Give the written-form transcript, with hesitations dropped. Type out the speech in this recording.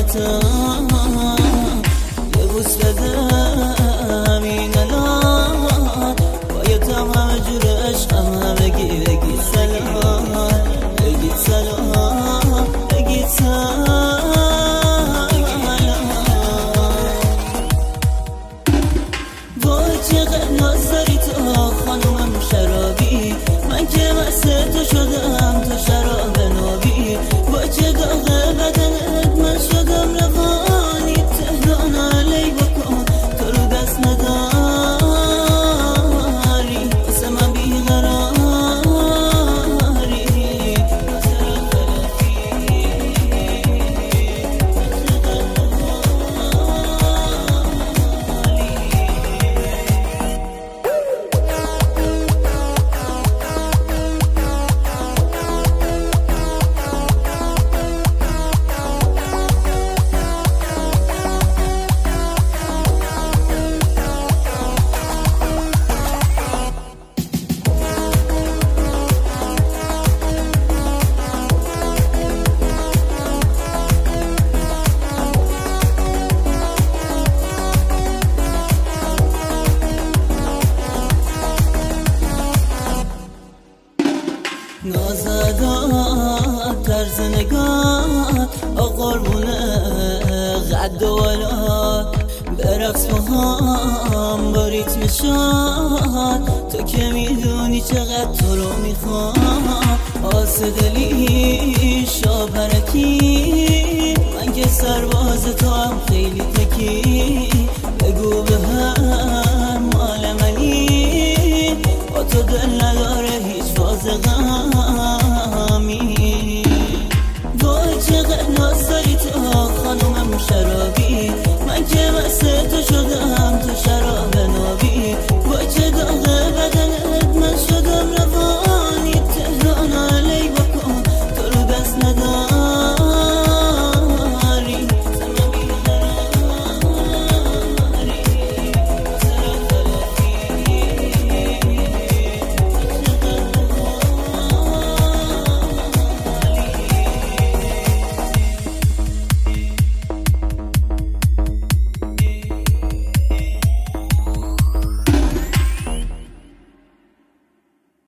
دستم یه بوس بدم این الان بایدم همه جور عشقم همگی بگید سلام بگید سلام بگید سلام وای چقدر ناز داری تو خانومم شرابی من که مست تو شدم تو شراب نابی وای چه داغ بدنت من شدم روانی تهران علی بکن تو رو دست نداری واسه من بیقراری نازداد طرز نگاه قربونه قد و بالات برقص با هم با ریتم شاد تو که میدونی چقدر تو رو میخوام آسه دلی